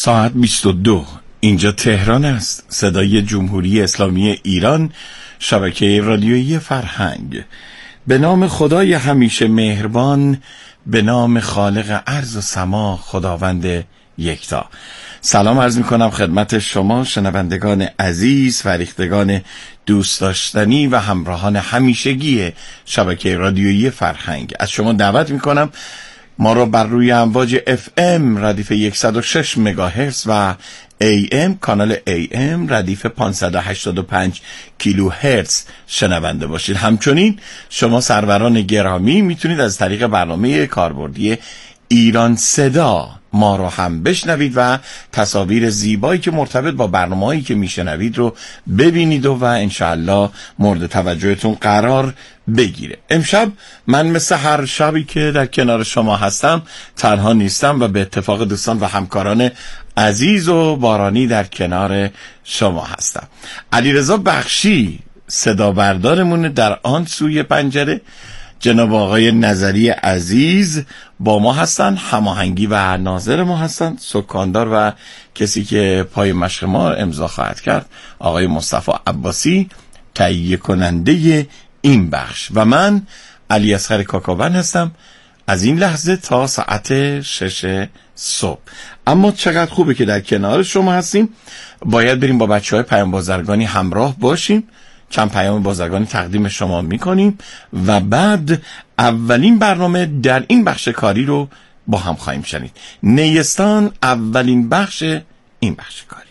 ساعت 22 اینجا تهران است. صدای جمهوری اسلامی ایران، شبکه رادیویی فرهنگ. به نام خدای همیشه مهربان، به نام خالق ارض و سما، خداوند یکتا. سلام عرض می کنم خدمت شما شنوندگان عزیز، فریختگان دوست داشتنی و همراهان همیشگی شبکه رادیویی فرهنگ. از شما دعوت می کنم ما رو بر روی امواج FM ردیف 106 مگاهرتز و AM کانال AM ردیف 585 کیلوهرتز شنونده باشید. همچنین شما سروران گرامی میتونید از طریق برنامه کاربردی ایران صدا ما رو هم بشنوید و تصاویر زیبایی که مرتبط با برنامه‌هایی که میشنوید رو ببینید و انشالله مورد توجهتون قرار بگیره. امشب من مثل هر شبی که در کنار شما هستم تنها نیستم و به اتفاق دوستان و همکاران عزیز و بارانی در کنار شما هستم. علیرضا بخشی صدا بردارمون، در آن سوی پنجره جناب آقای نظری عزیز با ما هستن، هماهنگی و ناظر ما هستن، سکاندار و کسی که پای مشق ما امضا خواهد کرد آقای مصطفی عباسی، تهیه کننده این بخش، و من علی اصغر کاکاون هستم از این لحظه تا ساعت 6 صبح. اما چقدر خوبه که در کنار شما هستیم. باید بریم با بچه‌های پیام بازرگانی همراه باشیم، چند پیام بازرگانی تقدیم شما میکنیم و بعد اولین برنامه در این بخش کاری رو با هم خواهیم شنید. نیستان اولین بخش این بخش کاری.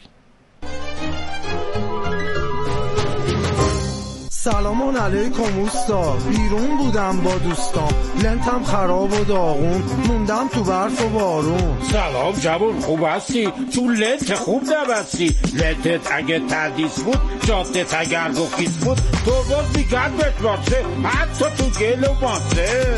سلامان علیکم اوستا، بیرون بودم با دوستام، لنتم خراب و داغون، موندم تو برف و بارون. سلام جوون، خوب هستی؟ تو لنت خوب نبستی. لنتت اگه تردیس بود، جادت اگر گفیز بود، تو باز میگرد بتباسه، حتی تو گل و ماسه.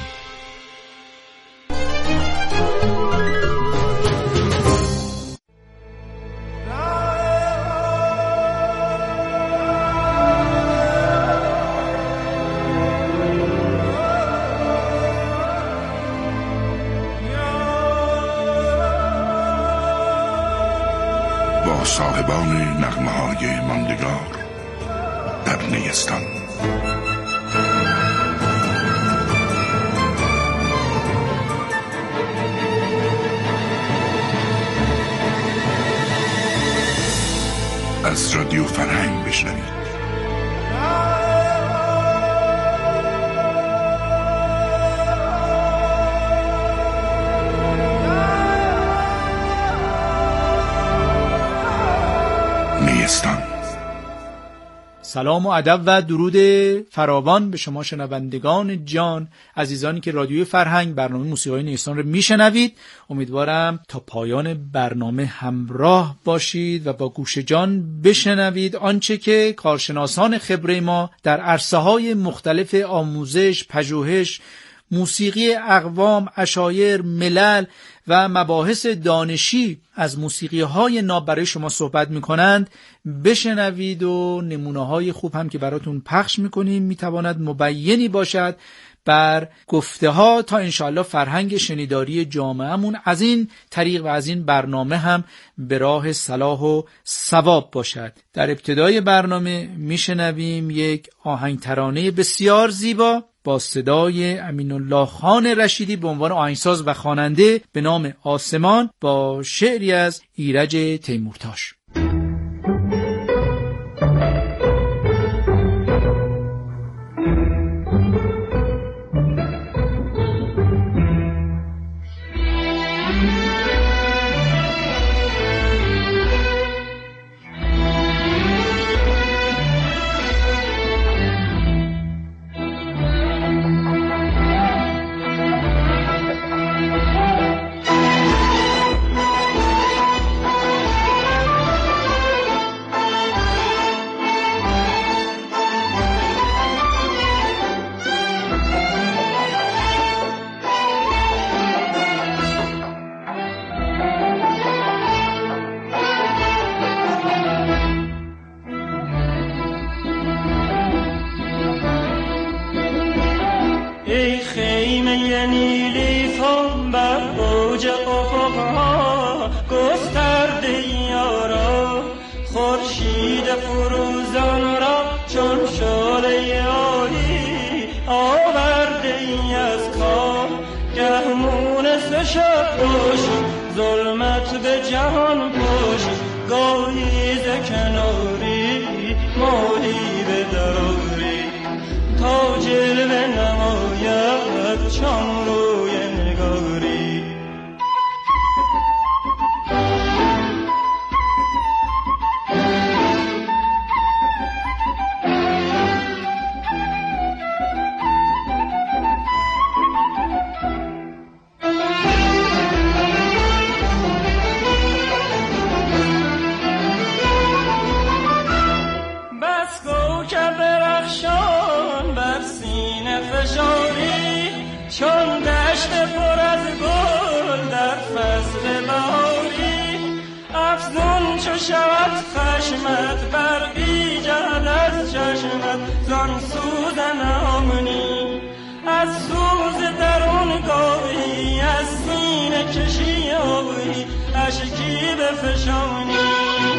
صاحبان نغمه‌های ماندگار در نیستان. از رادیو فرهنگ بشنوید. سلام و ادب و درود فراوان به شما شنوندگان جان، عزیزانی که رادیوی فرهنگ برنامه موسیقی نیستان رو میشنوید. امیدوارم تا پایان برنامه همراه باشید و با گوش جان بشنوید آنچه که کارشناسان خبره ما در عرصه‌های مختلف آموزش، پژوهش، موسیقی اقوام، عشایر، ملل و مباحث دانشی از موسیقی‌های ناب برای شما صحبت می‌کنند. بشنوید و نمونه‌های خوب هم که براتون پخش می‌کنیم می‌تواند مبینی باشد بر گفته‌ها تا انشاءالله فرهنگ شنیداری جامعه‌مون از این طریق و از این برنامه هم به راه صلاح و ثواب باشد. در ابتدای برنامه میشنویم یک آهنگ ترانه بسیار زیبا با صدای امین الله خان رشیدی به عنوان آهنگساز و خواننده به نام آسمان با شعری از ایرج تیمورتاش. خورشید فروزان را چون شعله عالی آورده ای از کار گهمون شب باشی ظلمت به جهان پاشی گاهی ز کناری ماهی به دراری تا جلوه نماید چون روی نگاری چون دشت پر از گل در فصل بهاری افزون چو شود خشمت برقی جهد از چشمت زان سوزن آمنی از سوز درون گاهی از سینه کشی آبی اشکی بفشانی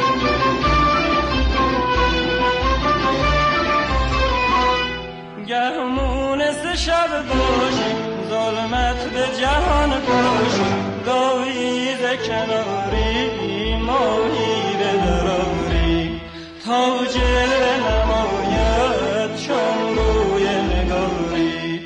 گهمون ز شب باشی ظلمت به جهان پاشی گاهی ز کناری ماهی به دراری تا جلوه نماید چون روی نگاری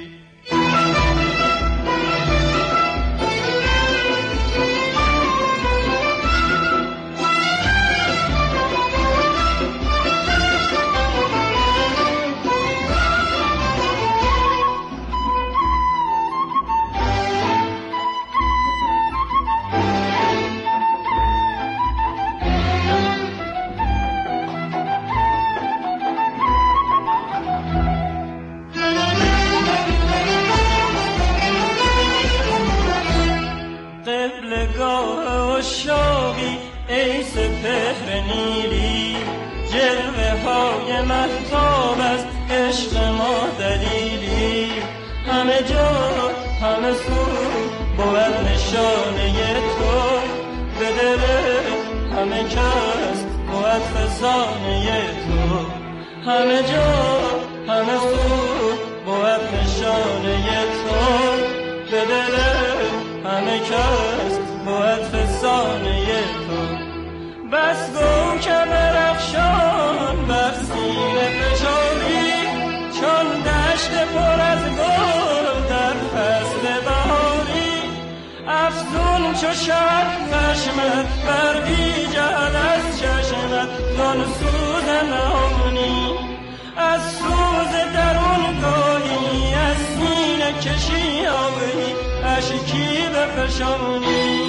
سپهر نیلی جلوه های مهتاب از عشق ما دلیلی همه جا همه سو بود نشانه تو به دل همه کس بود فسانه تو همه جا همه سو بود نشانه تو به دل همه کس بود فسانه تو بس گو که برخشان بر سینه فشاری چون دشت پر از گل در فصل بهاری افزون چو شب خشمت برقی جهد از چشمت زان سوزن آمنی از سوز درون گاهی از سینه کشی آبی اشکی بفشانی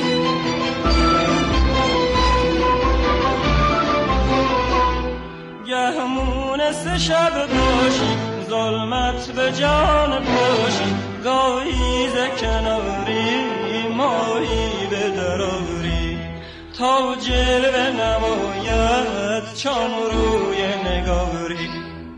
گهمون سه شب باشی ظلمت به جان پاشی گاهی ز کناری ماهی به دراری تا جلوه نماید چون روی نگاری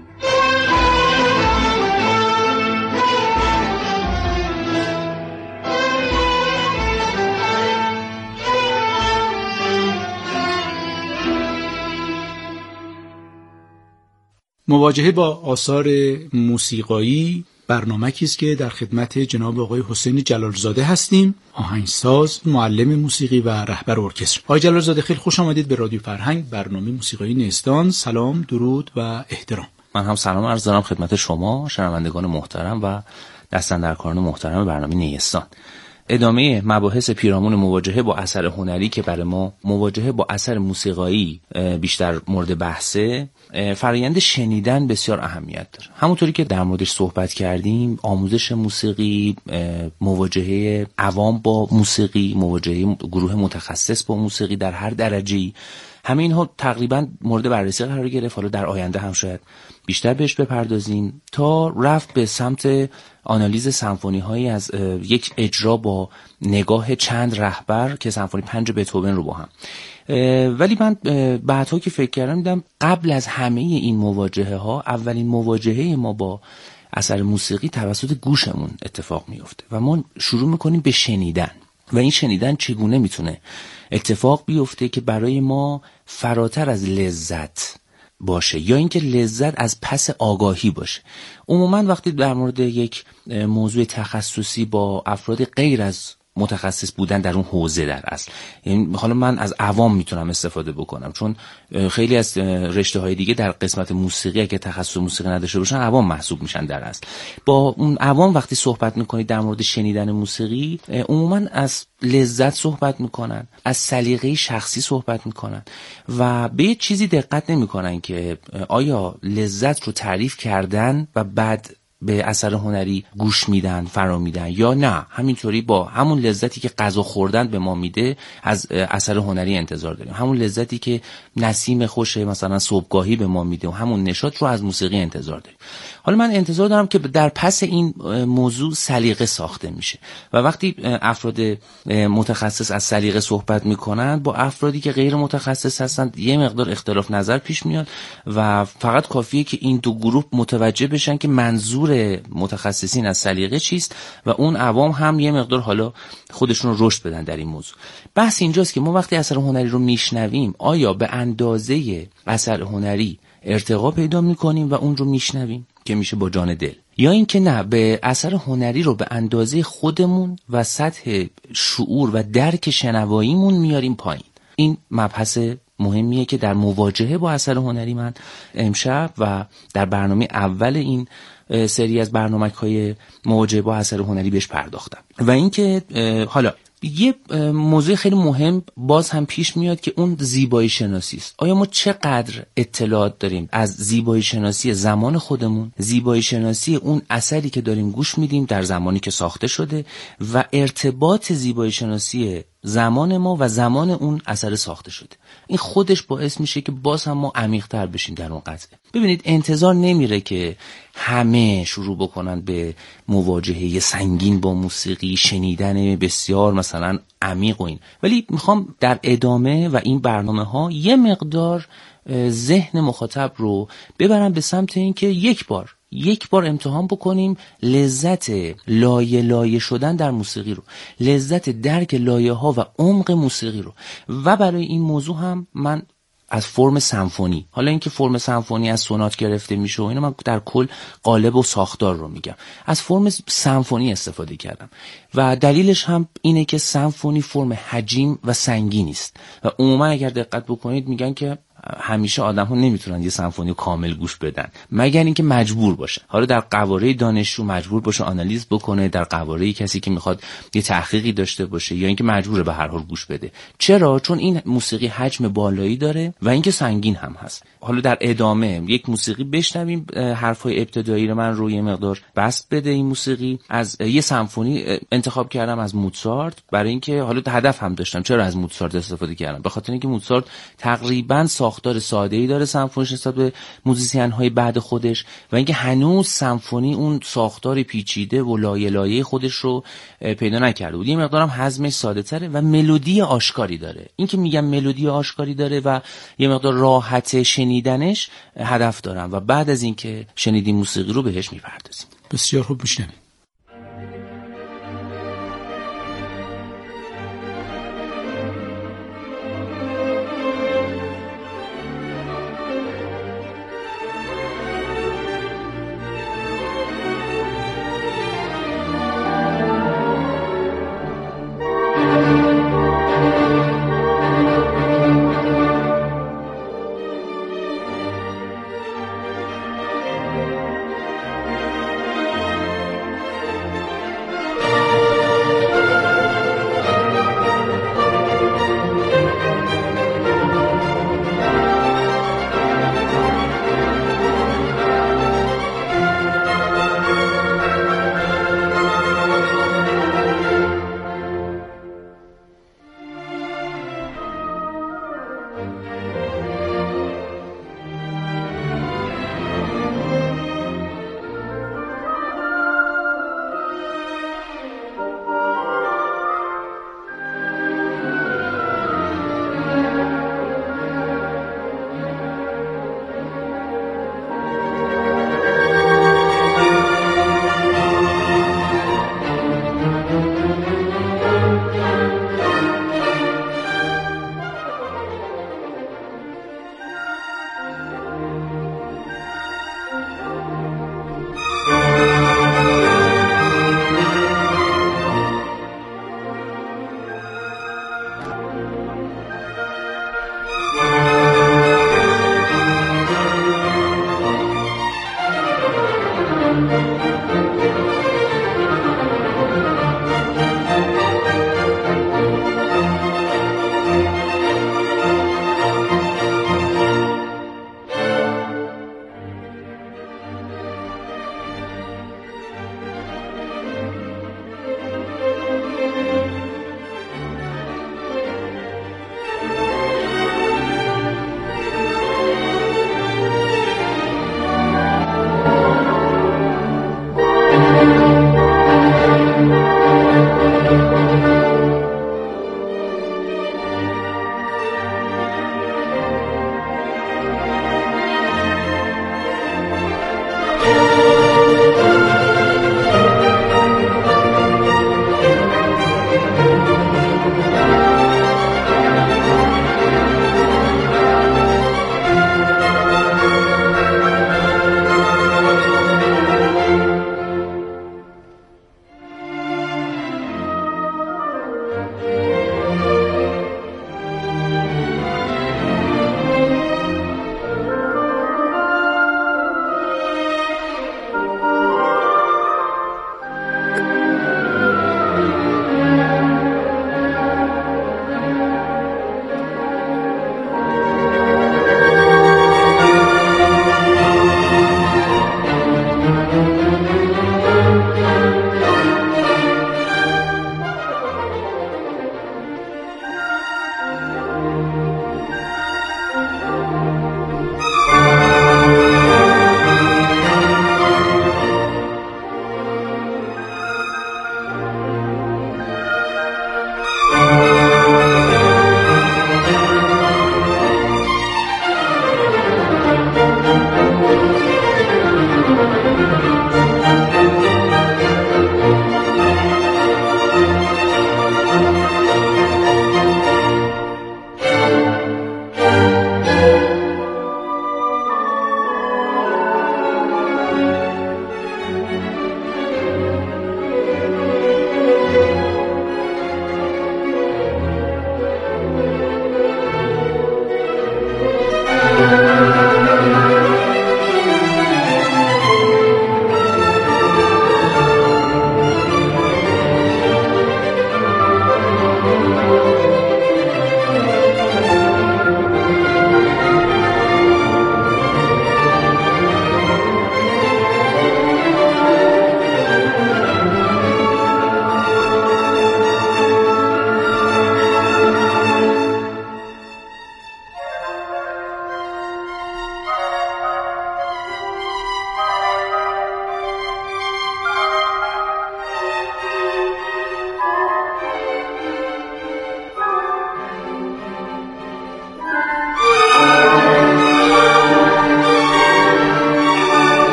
مواجهه با آثار موسیقایی برنامه‌ای است که در خدمت جناب آقای حسین جلالزاده هستیم، آهنگساز، معلم موسیقی و رهبر ارکستر. آقای جلالزاده خیلی خوش آمدید به رادیو فرهنگ، برنامه موسیقایی نیستان. سلام، درود و احترام. من هم سلام عرض دارم خدمت شما شنوندگان محترم و دستاندرکاران محترم برنامه نیستان. ادامه مباحث پیرامون مواجهه با اثر هنری که برای ما مواجهه با اثر موسیقایی بیشتر مورد بحثه، فرآیند شنیدن بسیار اهمیت داره. همونطوری که در موردش صحبت کردیم، آموزش موسیقی، مواجهه عوام با موسیقی، مواجهه گروه متخصص با موسیقی در هر درجه‌ای، همه اینها تقریبا مورد بررسی قرار گرفت. حالا در آینده هم شاید بیشتر بهش بپردازیم تا رفت به سمت آنالیز سمفونی هایی از یک اجرا با نگاه چند رهبر که سمفونی 5 بتهوون رو با هم. ولی من بعدها که فکر کردم دیدم قبل از همه این مواجهه ها اولین مواجهه ما با اثر موسیقی توسط گوشمون اتفاق میفته و ما شروع میکنیم به شنیدن. و این شنیدن چگونه میتونه اتفاق بیفته که برای ما فراتر از لذت باشه یا اینکه لذت از پس آگاهی باشه. عموما وقتی در مورد یک موضوع تخصصی با افراد غیر از متخصص بودن در اون حوزه در اصل، یعنی حالا من از عوام میتونم استفاده بکنم، چون خیلی از رشته های دیگه در قسمت موسیقی که تخصص موسیقی نداشته باشن عوام محسوب میشن در اصل. با اون عوام وقتی صحبت میکنید در مورد شنیدن موسیقی، عموما از لذت صحبت میکنن، از سلیقه شخصی صحبت میکنن و به یه چیزی دقت نمیکنن که آیا لذت رو تعریف کردن و بعد به اثر هنری گوش میدن، فرا میدن، یا نه همینطوری با همون لذتی که غذا خوردن به ما میده از اثر هنری انتظار داریم، همون لذتی که نسیم خوش مثلا صبحگاهی به ما میده و همون نشاط رو از موسیقی انتظار داریم. حالا من انتظار دارم که در پس این موضوع سلیقه ساخته میشه و وقتی افراد متخصص از سلیقه صحبت میکنن با افرادی که غیر متخصص هستن یه مقدار اختلاف نظر پیش میاد و فقط کافیه که این دو گروه متوجه بشن که منظور متخصصین از سلیقه چیست و اون عوام هم یه مقدار حالا خودشون رو رشد بدن در این موضوع. بحث اینجاست که ما وقتی اثر هنری رو میشنویم آیا به اندازه اثر هنری ارتقا پیدا میکنیم و اون رو میشنویم که میشه با جان دل، یا اینکه نه به اثر هنری رو به اندازه خودمون و سطح شعور و درک شنواییمون میاریم پایین. این مبحث مهمیه که در مواجهه با اثر هنری من امشب و در برنامه اول این سری از برنامه‌های مواجهه با اثر هنری بهش پرداختم. و اینکه حالا یه موضوع خیلی مهم باز هم پیش میاد که اون زیبایی شناسی است. آیا ما چقدر اطلاعات داریم از زیبایی شناسی زمان خودمون، زیبایی شناسی اون اثری که داریم گوش میدیم در زمانی که ساخته شده و ارتباط زیبایی شناسی زمان ما و زمان اون اثر ساخته شده. این خودش باعث میشه که باز هم ما عمیق‌تر بشیم در اون قضیه. ببینید انتظار نمیره که همه شروع بکنن به مواجهه سنگین با موسیقی، شنیدن بسیار مثلا عمیق و این، ولی میخوام در ادامه و این برنامه‌ها یه مقدار ذهن مخاطب رو ببرم به سمت این که یک بار امتحان بکنیم لذت لایه لایه شدن در موسیقی رو، لذت درک لایه ها و عمق موسیقی رو. و برای این موضوع هم من از فرم سمفونی، حالا اینکه فرم سمفونی از سونات گرفته میشه و اینو من در کل قالب و ساختار رو میگم، از فرم سمفونی استفاده کردم و دلیلش هم اینه که سمفونی فرم حجیم و سنگینی است و عموما اگر دقت بکنید میگن که همیشه آدم‌ها نمیتونن یه سمفونی کامل گوش بدن مگر اینکه مجبور باشه. حالا در قواره دانشجو مجبور باشه آنالیز بکنه، در قواره کسی که میخواد یه تحقیقی داشته باشه، یا اینکه مجبوره به هر حال گوش بده. چرا؟ چون این موسیقی حجم بالایی داره و اینکه سنگین هم هست. حالا در ادامه یک موسیقی بشنویم، حرفای ابتدایی رو من روی یه مقدار بسط بده. این موسیقی از یه سمفونی انتخاب کردم از موزارت، برای اینکه حالا هدف هم داشتم. چرا از موزارت استفاده کردم؟ به خاطر اینکه موزارت تقریباً ساختار ساده‌ای داره سمفونیش نسبت به موزیسین‌های بعد خودش و اینکه هنوز سمفونی اون ساختار پیچیده و لایه لایه خودش رو پیدا نکرده بود. یه مقدارم حزمش ساده‌تره و ملودی آشکاری داره. این که میگم ملودی آشکاری داره و یه مقدار راحت شنیدنش هدف دارم و بعد از اینکه شنیدیم موسیقی رو بهش میپردازیم. بسیار خوب میشنویم.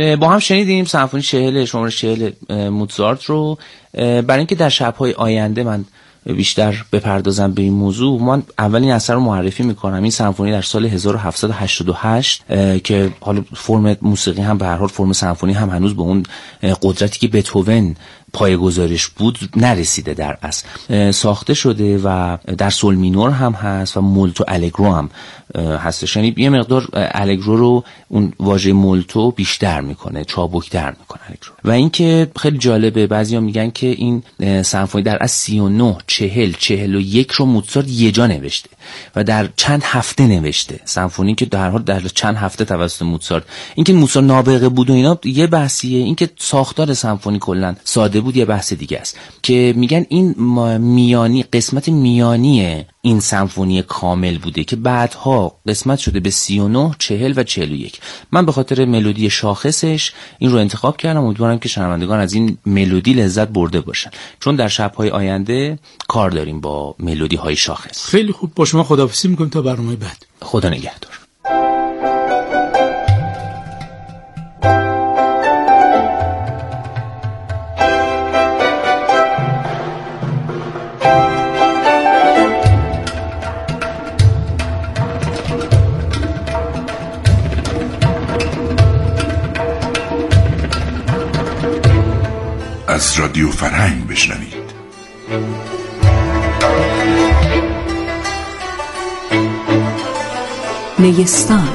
با هم شنیدیم سمفونی 40 شماره 40 موزارت رو. برای اینکه در شب‌های آینده من بیشتر بپردازم به این موضوع، من اولین اثر رو معرفی میکنم. این سمفونی در سال 1788 که حالا فرم موسیقی هم به هر حال فرم سمفونی هم هنوز به اون قدرتی که بتهوون پایه‌گذاریش بود نرسیده در اصل، ساخته شده و در سول مینور هم هست و مولتو الگرو هم هستش. یعنی یه مقدار الگرو رو اون واژه مولتو بیشتر میکنه، چابکتر میکنه الگرو. و اینکه خیلی جالبه، بعضیا میگن که این سمفونی در اصل 39 40 41 رو موزارت یه جا نوشته و در چند هفته نوشته. سمفونی که در حال در چند هفته توسط موزارت، اینکه موزارت نابغه بود و اینا یه بحثیه، اینکه ساختار سمفونی کلا ساده بود یه بحث دیگه است. که میگن این میانی، قسمت میانی این سمفونی کامل بوده که بعدها قسمت شده به 39 40 و 41. من به خاطر ملودی شاخصش این رو انتخاب کردم. امیدوارم که شنوندگان از این ملودی لذت برده باشن، چون در شب‌های آینده کار داریم با ملودی های شاخص. خیلی خوب، با شما خداحافظی میکنیم تا برنامه بعد. خدا نگهدار. از رادیو فرهنگ بشنوید. نیستان.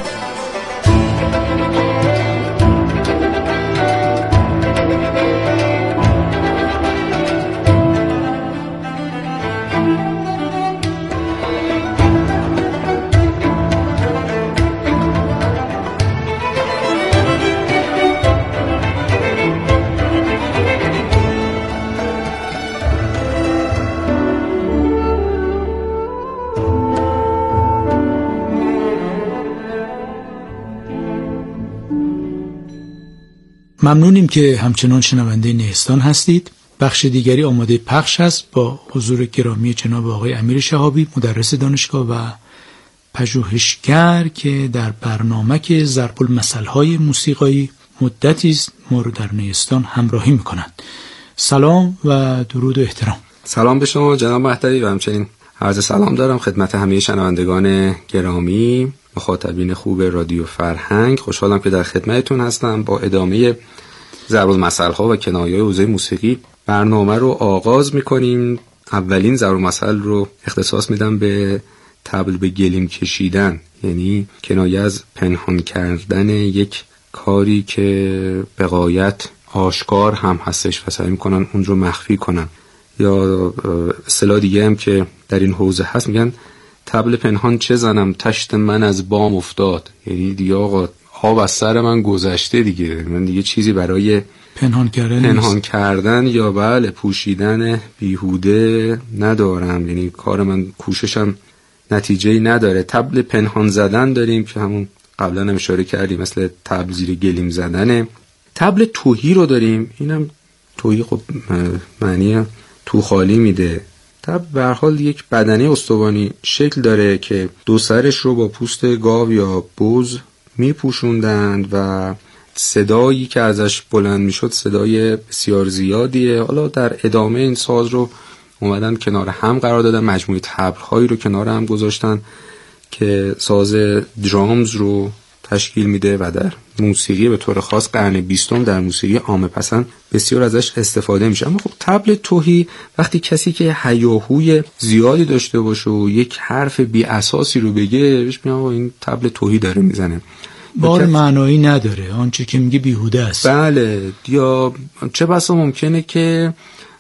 ممنونیم که همچنان شنونده نیستان هستید. بخش دیگری آماده پخش است با حضور گرامی جناب آقای امیر شهابی، مدرس دانشگاه و پژوهشگر که در برنامه که ضرب المثل‌های موسیقایی مدتی است ما رو در نیستان همراهی می‌کنند. سلام و درود و احترام. سلام به شما جناب مهدوی و همچنین عرض سلام دارم خدمت همه شنوندگان گرامی، مخاطبین خوب رادیو فرهنگ. خوشحالم که در خدمتتون هستم. با ادامه ضرب المثل‌ها و کنایه‌های حوزه موسیقی برنامه رو آغاز می‌کنیم. اولین ضرب المثل رو اختصاص میدم به طبل به گلیم کشیدن، یعنی کنایه از پنهان کردن یک کاری که به غایت آشکار هم هستش و سعی می‌کنن اون رو مخفی کنن. یا اصطلاح دیگه هم که در این حوزه هست میگن طبل پنهان چه زنم تشت من از بام افتاد، یعنی دیگه آقا آب از سر من گذشته دیگه، من دیگه چیزی برای پنهان کردن یا بله پوشیدن بیهوده ندارم، یعنی کار من کوششم نتیجه‌ای نداره. طبل پنهان زدن داریم که همون قبلا هم اشاره کردیم، مثل طبل زیر گلیم زدنه. طبل تهی رو داریم، اینم تهی خب معنی تو خالی میده. طبل به هر حال یک بدنه استوانی شکل داره که دو سرش رو با پوست گاو یا بز میپوشوندند و صدایی که ازش بلند میشد صدای بسیار زیادیه. حالا در ادامه این ساز رو اومدن کنار هم قرار دادن، مجموعه طبل‌هایی رو کنار هم گذاشتن که ساز درامز رو تشکیل میده و در موسیقی به طور خاص قرن 20 در موسیقی عامه پسند بسیار ازش استفاده میشه. اما خب طبل تهی وقتی کسی که هیاهوی زیادی داشته باشه و یک حرف بی اساسی رو بگه بهش میگن این طبل تهی داره میزنه، بار معنایی نداره، آنچه که میگه بیهوده است. بله، یا چه بسا ممکنه که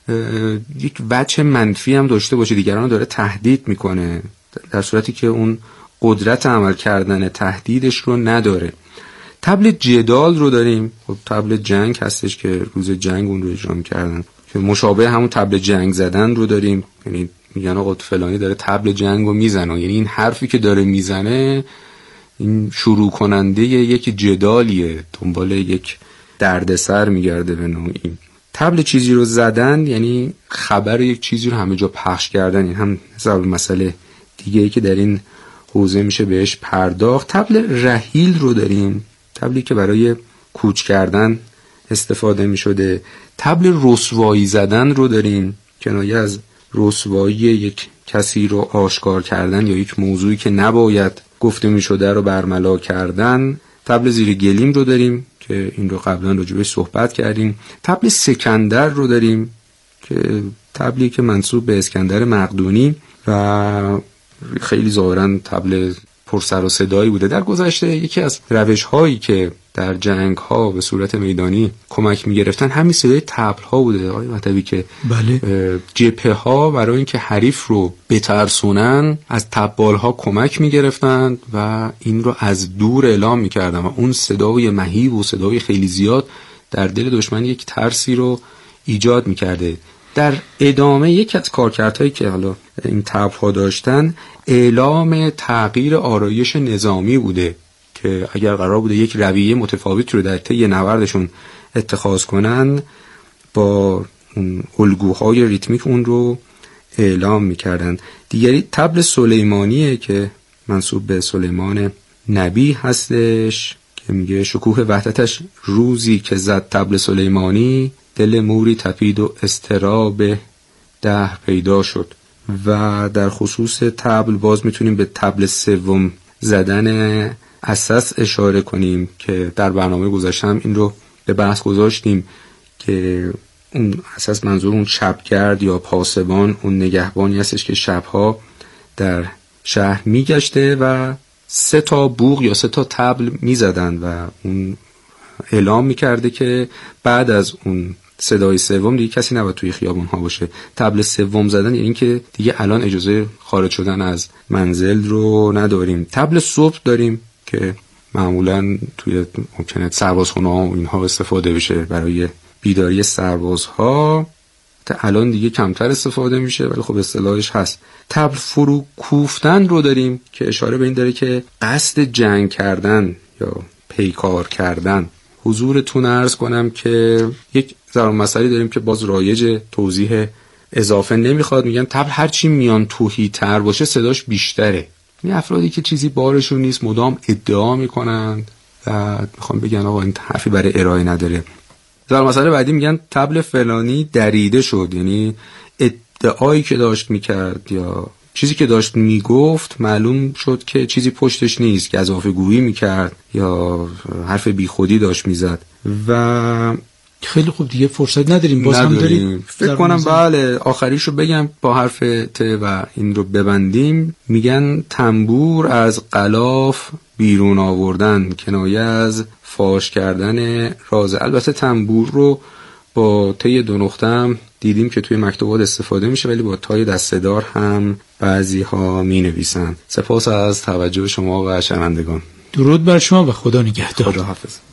یک وجه منفی هم داشته باشه، دیگران رو داره تهدید میکنه در صورتی که اون قدرت عمل کردن تهدیدش رو نداره. طبل جدال رو داریم، خب طبل جنگ هستش که روز جنگ اون رو اجرا می‌کردن که مشابه همون طبل جنگ زدن رو داریم، یعنی میگن آقا فلانی داره طبل جنگ رو میزنه، یعنی این حرفی که داره میزنه این شروع کننده یک جدالیه، دنبال یک دردسر میگرده به نوعی. طبل چیزی رو زدن یعنی خبر یک چیزی رو همه جا پخش کردن، این هم ضرب مسئله دیگه‌ای که در این حوزه میشه بهش پرداخت. طبل رحیل رو داریم، طبلی که برای کوچ کردن استفاده می شده. طبل رسوایی زدن رو داریم، کنایه از رسوایی یک کسی رو آشکار کردن یا یک موضوعی که نباید گفته می شده رو برملا کردن. طبل زیر گلیم رو داریم که این رو قبلا راجبش صحبت کردیم. طبل سکندر رو داریم که طبلی که منسوب به اسکندر مقدونی و خیلی ظاهرا طبل پرسر و صدایی بوده. در گذشته یکی از روش هایی که در جنگ ها به صورت میدانی کمک می گرفتن همین صدای طبل ها بوده. آقای مطلبی که بله. جبهه ها برای اینکه حریف رو بترسونن از طبال ها کمک می گرفتن و این رو از دور اعلام می کردن و اون صدای مهیب و صدای خیلی زیاد در دل دشمن یک ترسی رو ایجاد می کرده. در ادامه یک از کارکردهایی که حالا این طبل‌ها داشتن اعلام تغییر آرایش نظامی بوده که اگر قرار بوده یک رویه متفاوت رو در طی نبردشون اتخاذ کنن با الگوهای ریتمیک اون رو اعلام می‌کردن. دیگری طبل سلیمانیه که منسوب به سلیمان نبی هستش که میگه شکوه وحدتش روزی که زد طبل سلیمانی، دل موری تپید و اضطراب دهر پیدا شد. و در خصوص طبل باز میتونیم به طبل سوم زدن اساس اشاره کنیم که در برنامه گذاشته هم این رو به بحث گذاشتیم که اون اساس منظور اون شبگرد یا پاسبان، اون نگهبانی هستش که شبها در شهر میگشته و 3 تا بوق یا 3 تا طبل میزدن و اون اعلام میکرده که بعد از اون صدای سوم دیگه کسی نباید توی خیابون ها باشه. طبل سوم زدن یعنی که دیگه الان اجازه خارج شدن از منزل رو نداریم. طبل صبح داریم که معمولا توی ممکنه سربازخونه ها و اینها استفاده بشه برای بیداری سربازها. تا الان دیگه کمتر استفاده میشه ولی خب اصطلاحش هست. طبل فرو کوفتن رو داریم که اشاره به این داره که قصد جنگ کردن یا پیکار کردن. حضورتون عرض کنم که یک ضرب مسئله داریم که باز رایج توضیح اضافه نمیخواد. میگن طبل هرچی میان توهی تر باشه صداش بیشتره. این افرادی که چیزی بارشون نیست مدام ادعا میکنند و میخوام بگن آقا این حرفی برای ارائه نداره. ضرب مسئله بعدی میگن طبل فلانی دریده شد، یعنی ادعایی که داشت میکرد یا چیزی که داشت میگفت معلوم شد که چیزی پشتش نیست، که اضافه گویی میکرد یا حرف بیخودی داشت میزد. و خیلی خوب دیگه فرصت نداریم باز هم داریم فکر کنم بله آخریشو بگم با حرف ت و این رو ببندیم. میگن تنبور از غلاف بیرون آوردن، کنایه از فاش کردن راز. البته تنبور رو با تی 2 نقطه هم دیدیم که توی مکتوبات استفاده میشه ولی با تای دسته‌دار هم بعضی ها می نویسن. سپاس از توجه شما و شنوندگان. درود بر شما و خدا نگهدار. خدا حافظ.